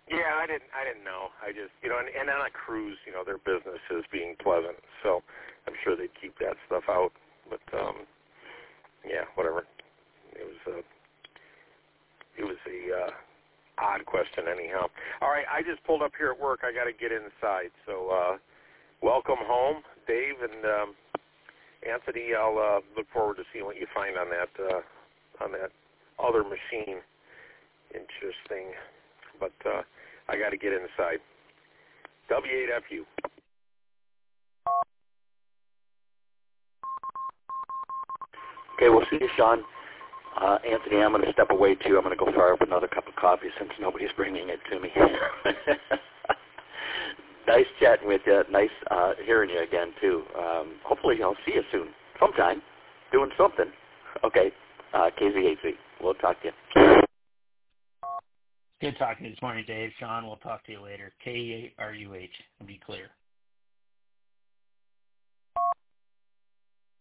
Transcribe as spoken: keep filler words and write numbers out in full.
Yeah, I didn't. I didn't know. I just, you know, and, and on a cruise, you know, their business is being pleasant, so I'm sure they'd keep that stuff out. But um, yeah, whatever. It was a, it was a uh, odd question, anyhow. All right, I just pulled up here at work. I got to get inside. So uh, welcome home, Dave and um, Anthony. I'll uh, look forward to seeing what you find on that uh, on that other machine. Interesting, but. Uh, I got to get inside. W eight F U. Okay, we'll see you, Sean. Uh, Anthony, I'm going to step away, too. I'm going to go fire up another cup of coffee since nobody's bringing it to me. Nice chatting with you. Nice uh, hearing you again, too. Um, hopefully I'll see you soon, sometime, doing something. Okay, uh, K Z H Z. We'll talk to you. Good talking to you this morning, Dave. Sean, we'll talk to you later. K E A R U H, to be clear.